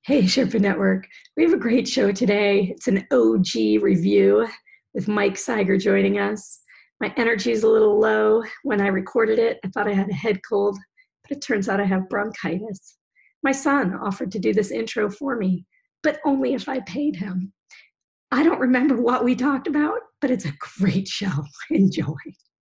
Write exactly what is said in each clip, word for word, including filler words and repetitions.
Hey, Sherpa Network. We have a great show today. It's an O G review with Mike Seiger joining us. My energy is a little low. When I recorded it, I thought I had a head cold, but it turns out I have bronchitis. My son offered to do this intro for me, but only if I paid him. I don't remember what we talked about, but it's a great show. Enjoy.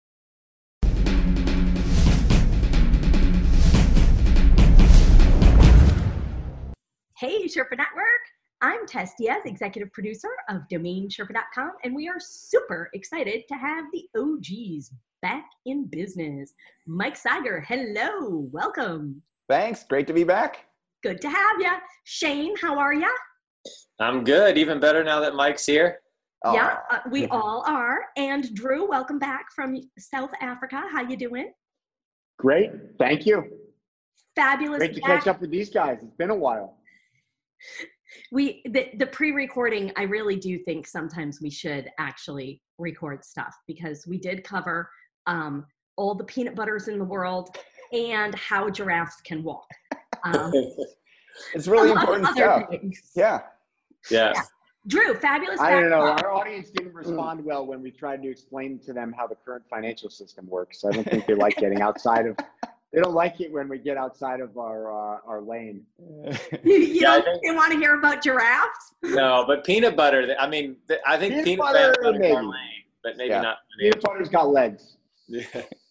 Hey, Sherpa Network. I'm Tess Diaz, executive producer of Domain Sherpa dot com, and we are super excited to have the O Gs back in business. Mike Seiger, hello, welcome. Thanks, great to be back. Good to have you. Shane, how are you? I'm good, even better now that Mike's here. Yeah, uh, we all are. And Drew, welcome back from South Africa. How you doing? Great, thank you. Fabulous. Great to back. catch up with these guys. It's been a while. We the, the pre-recording, I really do think sometimes we should actually record stuff because we did cover um, all the peanut butters in the world and how giraffes can walk. Um, it's really important stuff. Yeah. Yes. Yeah. Drew, fabulous. I don't know. Our audience didn't respond well when we tried to explain to them how the current financial system works. I don't think they like getting outside of. They don't like it when we get outside of our uh, our lane. You, you Yeah, don't think, think they want to hear about giraffes? No, but peanut butter, I mean, I think peanut, peanut butter, butter is maybe. our lane, but maybe Yeah. not. Peanut butter's got legs. Yeah.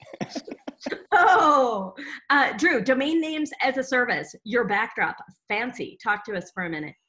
Oh, uh, Drew, domain names as a service, your backdrop, fancy. Talk to us for a minute.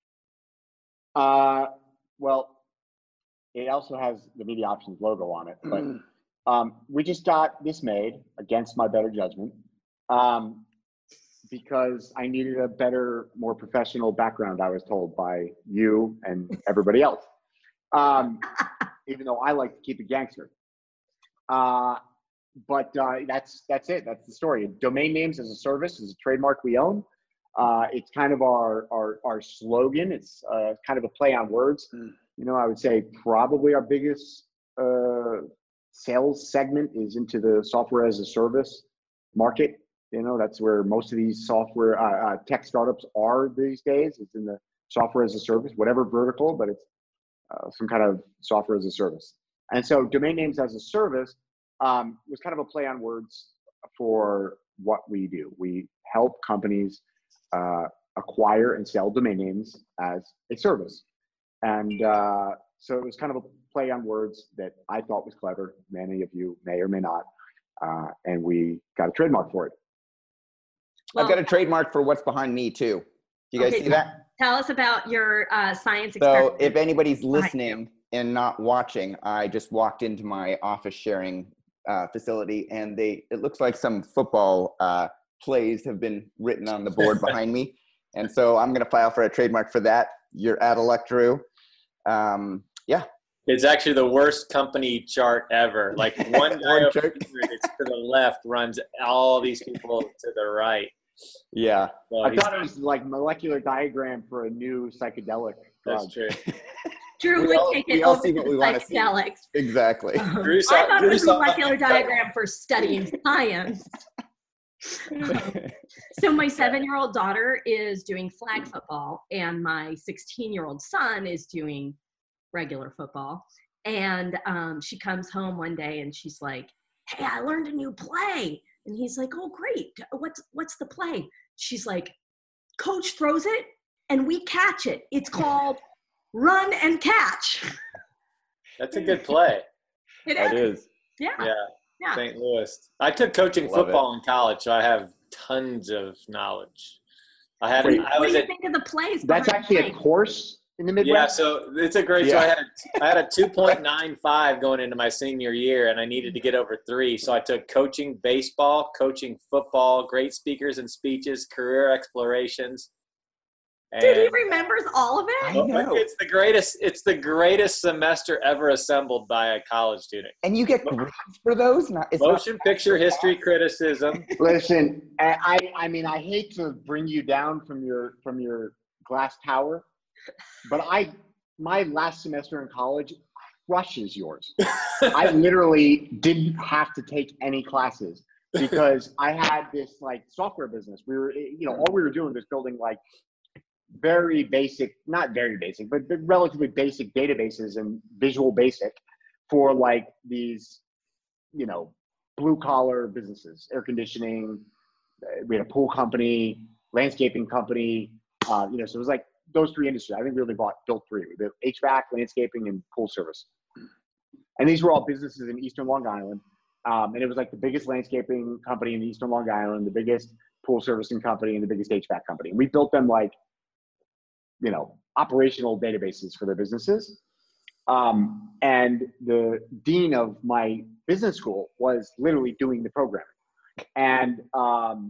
Uh, well, it also has the Media Options logo on it, but um, we just got this made against my better judgment um, because I needed a better, more professional background, I was told by you and everybody else, um, even though I like to keep it gangster. Uh, but uh, that's that's it. That's the story. Domain names as a service is a trademark we own. Uh, it's kind of our, our, our slogan. It's uh, kind of a play on words. You know, I would say probably our biggest uh, sales segment is into the software as a service market. You know, that's where most of these software uh, uh, tech startups are these days. It's in the software as a service, whatever vertical, but it's uh, some kind of software as a service. And so domain names as a service um, was kind of a play on words for what we do. We help companies Uh, acquire and sell domain names as a service. And uh, so it was kind of a play on words that I thought was clever. Many of you may or may not. Uh, and we got a trademark for it. Well, I've got a trademark for what's behind me too. Do you guys okay, see that? Tell us about your uh, science So experiment. if anybody's listening and not watching, I just walked into my office sharing uh, facility and they it looks like some football uh, plays have been written on the board behind me. And so I'm going to file for a trademark for that. You're out of luck, Drew. Um, yeah. It's actually the worst company chart ever. Like one guy over here that's to the left runs all these people to the right. Yeah. So I thought it was like molecular diagram for a new psychedelic drug. That's true. Drew We would all- take we it all over see to what the we wanna see. psychedelics. Exactly. Um, Drew I saw- thought Drew it was a saw- molecular diagram for studying science. So my seven-year-old daughter is doing flag football, and my sixteen-year-old son is doing regular football. And um, she comes home one day, and she's like, "Hey, I learned a new play." And he's like, "Oh, great! What's what's the play?" She's like, "Coach throws it, and we catch it. It's called run and catch." That's a good play. It That is. is. Yeah. Yeah. Yeah. Saint Louis. I took coaching Love football in college, so I have tons of knowledge. I had, Wait, I What was do you at, think of the plays? That's behind actually the a play? course in the Midwest? yeah, so it's a great, so Yeah. I had a, I had a two point nine five going into my senior year and I needed to get over three. So I took coaching baseball, coaching football, great speakers and speeches, career explorations. Dude, he And remembers all of it? I know. it's the greatest, it's the greatest semester ever assembled by a college student. And you get grades for those? Not, it's Motion not picture history criticism. Listen, I, I I mean, I hate to bring you down from your from your glass tower, but I my last semester in college crushes yours. I literally didn't have to take any classes because I had this like software business. We were, you know, all we were doing was building like very basic, not very basic, but relatively basic databases and Visual Basic for like these, you know, blue collar businesses, air conditioning. We had a pool company, landscaping company. Uh, you know, so it was like those three industries. I think we really bought, built three: the H V A C, landscaping, and pool service. And these were all businesses in Eastern Long Island. Um, and it was like the biggest landscaping company in Eastern Long Island, the biggest pool servicing company, and the biggest H V A C company. And we built them like, you know, operational databases for their businesses. Um, and the dean of my business school was literally doing the programming. And um,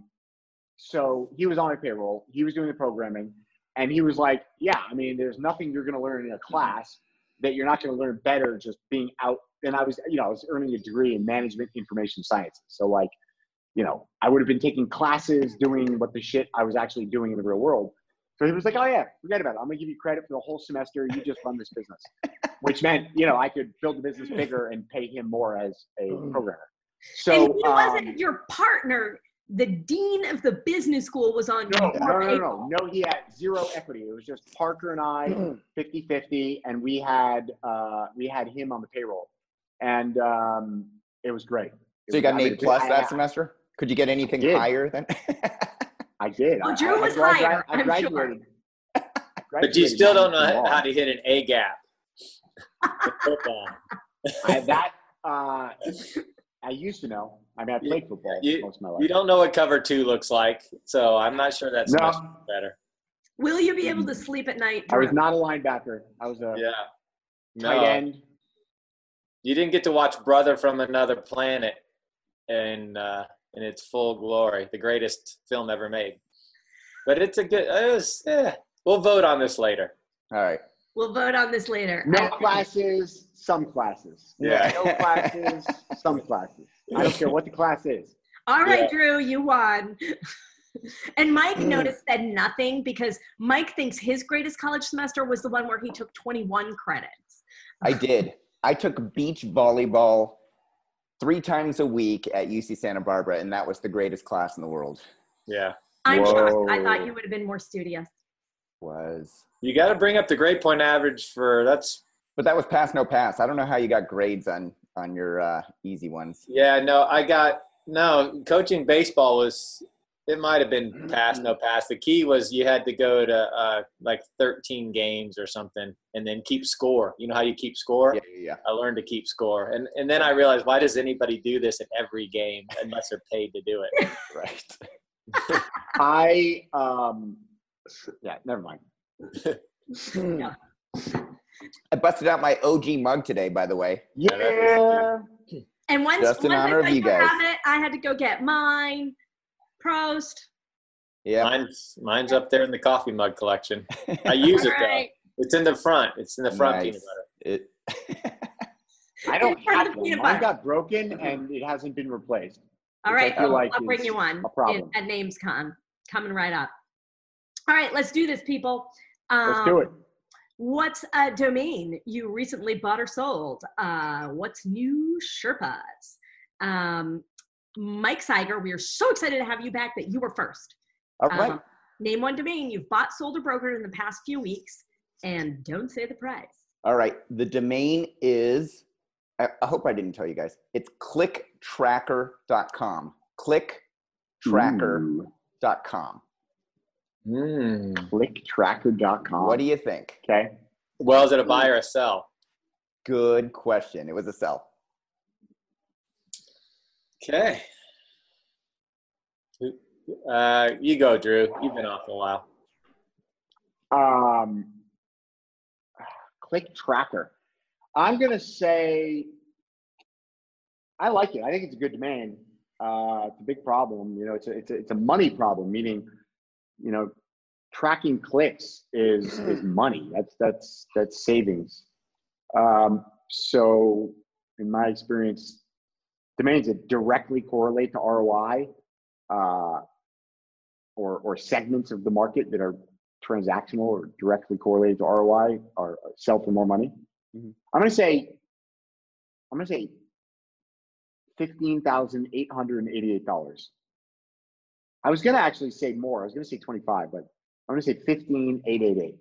so he was on my payroll. He was doing the programming. And he was like, yeah, I mean, there's nothing you're going to learn in a class that you're not going to learn better just being out. And I was, you know, I was earning a degree in management information sciences. So like, you know, I would have been taking classes doing what the shit I was actually doing in the real world. So he was like, oh yeah, forget about it. I'm going to give you credit for the whole semester. You just run this business, which meant, you know, I could build the business bigger and pay him more as a programmer. So and he um, wasn't your partner. The dean of the business school was on no, your no, no, payroll. no, no. He had zero equity. It was just Parker and I, fifty-fifty, and we had uh, we had him on the payroll, and um, it was great. It So you was, got an I mean, A plus I- that I- semester? Could you get anything did. higher than? I did. Well, I- Drew I- was I gra- higher, I I'm sure. graduated. But you still don't know graduated how to hit an A gap in football. I, that uh, I used to know. I mean, I played football You, most of my life. you don't know what cover two looks like, so I'm not sure that's No. much better. Will you be able to sleep at night, I Drew? was not a linebacker. I was a Yeah. tight No, end. you didn't get to watch Brother from Another Planet in uh, in its full glory, the greatest film ever made. But it's a good. It was, eh. We'll vote on this later. All right. We'll vote on this later. No I- classes, some classes. Yeah. No classes, some classes. I don't care what the class is. All right, Yeah. Drew, you won. And Mike Mm. noticed said nothing because Mike thinks his greatest college semester was the one where he took twenty-one credits. I did. I took beach volleyball three times a week at U C Santa Barbara, and that was the greatest class in the world. Yeah. I'm shocked. I Whoa. thought you would have been more studious. Was. You got to bring up the grade point average for that's. But that was pass, no pass. I don't know how you got grades on on your uh, easy ones. Yeah, no, I got no coaching baseball was. It might have been pass, no pass. The key was you had to go to uh, like thirteen games or something, and then keep score. You know how you keep score? Yeah, yeah, I learned to keep score, and and then I realized, why does anybody do this in every game unless they're paid to do it? yeah. Right. I um yeah, never mind. Yeah. I busted out my O G mug today, by the way. Yeah. And once, Just in once honor I of got you to guys. have it, I had to go get mine. Prost. Yeah. Mine's mine's up there in the coffee mug collection. I use All it though. right. It's in the front. It's in the front Nice. peanut butter. It, I don't In front of have the one. peanut Mine butter. got broken and it hasn't been replaced. All which I right, feel I'll, like I'll bring is you one a problem. in- at NamesCon. Coming right up. All right, let's do this, people. Um, Let's do it. What's a domain you recently bought or sold? Uh, what's new Sherpas? Um, Mike Seiger, we are so excited to have you back that you were first. all right. Um, name one domain you've bought, sold, or brokered in the past few weeks, and don't say the price. All right. The domain is, I, I hope I didn't tell you guys, it's click tracker dot com. click tracker dot com. Mm. click tracker dot com. What do you think? Okay. Well, is it a buy or a sell? Good question. It was a sell. Okay. Uh, you go, Drew. You've been off a while. Um, click tracker. I'm gonna say I like it. I think it's a good domain. Uh, it's a big problem. You know, it's a it's a, it's a money problem. Meaning, you know, tracking clicks is is money. That's that's that's savings. Um, so, in my experience, domains that directly correlate to R O I, uh, or or segments of the market that are transactional or directly correlated to R O I are sell for more money. Mhm. I'm gonna say, I'm gonna say fifteen thousand eight hundred and eighty-eight dollars. I was gonna actually say more. I was gonna say twenty-five, but I'm going to say fifteen eight eighty-eight.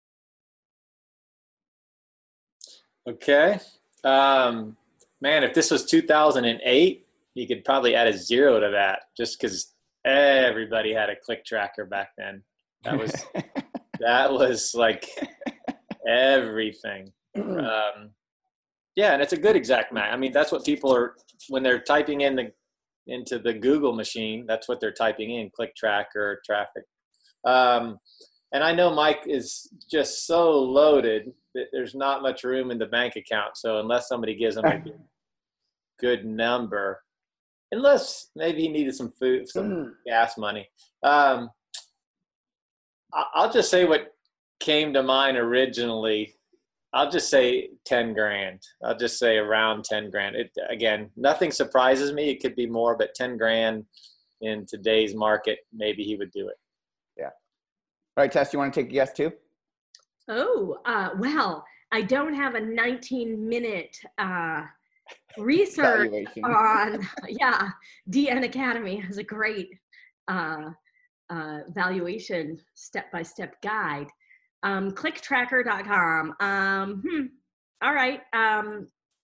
Okay. Um, man, if this was two thousand eight, you could probably add a zero to that just because everybody had a click tracker back then. That was that was like everything. Um, yeah, and it's a good exact match. I mean, that's what people are when they're typing in the into the Google machine. That's what they're typing in: click tracker, traffic. Um, and I know Mike is just so loaded that there's not much room in the bank account. So unless somebody gives him a good, good number, unless maybe he needed some food, some gas money. Um, I'll just say what came to mind originally. I'll just say ten grand. I'll just say around ten grand. It, again, nothing surprises me. It could be more, but ten grand in today's market, maybe he would do it. Yeah. All right, Tess, you want to take a guess too? Oh, uh, well, I don't have a nineteen minute uh, research on, yeah, D N Academy has a great uh, uh, valuation step-by-step guide. Um, click tracker dot com. Um, hmm. All right. Um,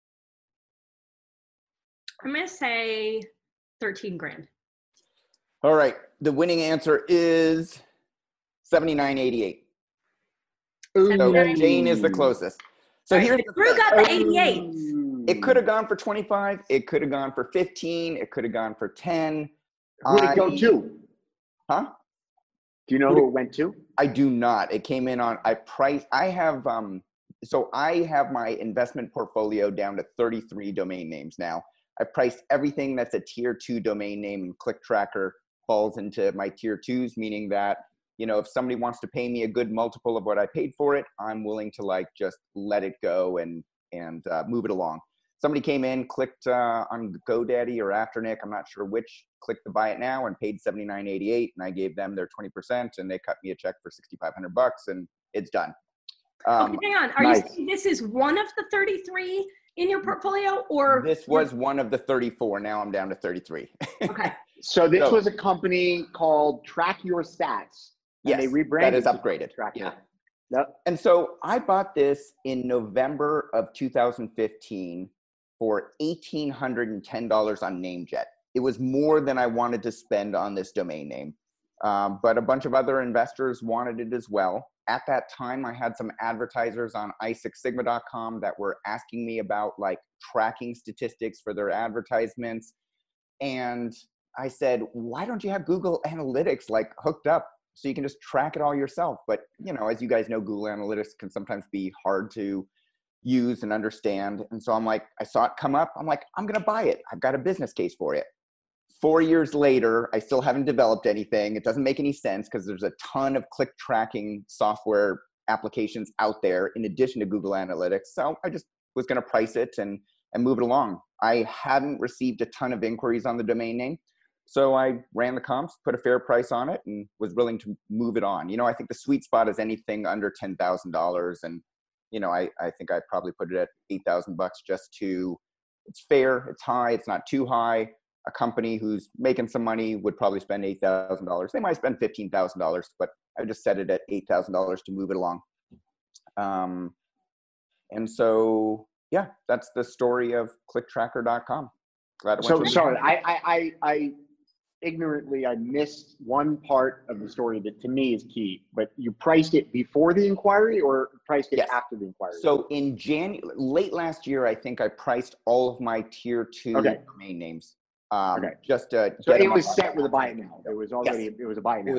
I'm going to say thirteen grand. All right. The winning answer is seventy-nine eighty-eight. So Jane is the closest. So here's the Drew thing. got the eighty-eight. It could have gone for twenty-five. It could have gone for fifteen. It could have gone for ten. Who did I, it go to? Huh? Do you know who it went to? I do not. It came in on, I price, I have, um, so I have my investment portfolio down to thirty-three domain names now. I've priced everything that's a tier two domain name, and Click Tracker falls into my tier twos, meaning that, you know, if somebody wants to pay me a good multiple of what I paid for it, I'm willing to like just let it go and, and uh, move it along. Somebody came in, clicked uh, on GoDaddy or Afternic, I'm not sure which, clicked to buy it now and paid seventy-nine eighty-eight, and I gave them their twenty percent, and they cut me a check for sixty-five hundred bucks, and it's done. Um, okay, hang on. Are nice. you saying this is one of the thirty-three in your portfolio, or this was one of the thirty-four. Now I'm down to thirty-three. okay? So this So- was a company called Track Your Stats. And Yes, they rebranded that is to upgraded. Track Yeah. Yep. And so I bought this in November of two thousand fifteen for one thousand eight hundred ten dollars on NameJet. It was more than I wanted to spend on this domain name. Um, but a bunch of other investors wanted it as well. At that time, I had some advertisers on i six sigma dot com that were asking me about like tracking statistics for their advertisements. And I said, why don't you have Google Analytics like hooked up so you can just track it all yourself? But, you know, as you guys know, Google Analytics can sometimes be hard to use and understand. And so I'm like, I saw it come up. I'm like, I'm going to buy it. I've got a business case for it. Four years later, I still haven't developed anything. It doesn't make any sense because there's a ton of click tracking software applications out there in addition to Google Analytics. So I just was going to price it and, and move it along. I hadn't received a ton of inquiries on the domain name. So I ran the comps, put a fair price on it, and was willing to move it on. You know, I think the sweet spot is anything under ten thousand dollars. And, you know, I, I think I probably put it at eight thousand bucks just to, it's fair, it's high, it's not too high. A company who's making some money would probably spend eight thousand dollars. They might spend fifteen thousand dollars, but I just set it at eight thousand dollars to move it along. Um, and so, yeah, that's the story of click tracker dot com. Glad it went So to- sorry, I, I, I, I ignorantly, I missed one part of the story that to me is key, but you priced it before the inquiry or priced it Yes. after the inquiry? So in Jan, late last year, I think I priced all of my tier two Okay. domain names. Um, Okay. Just to So get it them was up. set with a buy it now. It was already, it was a buy it It now.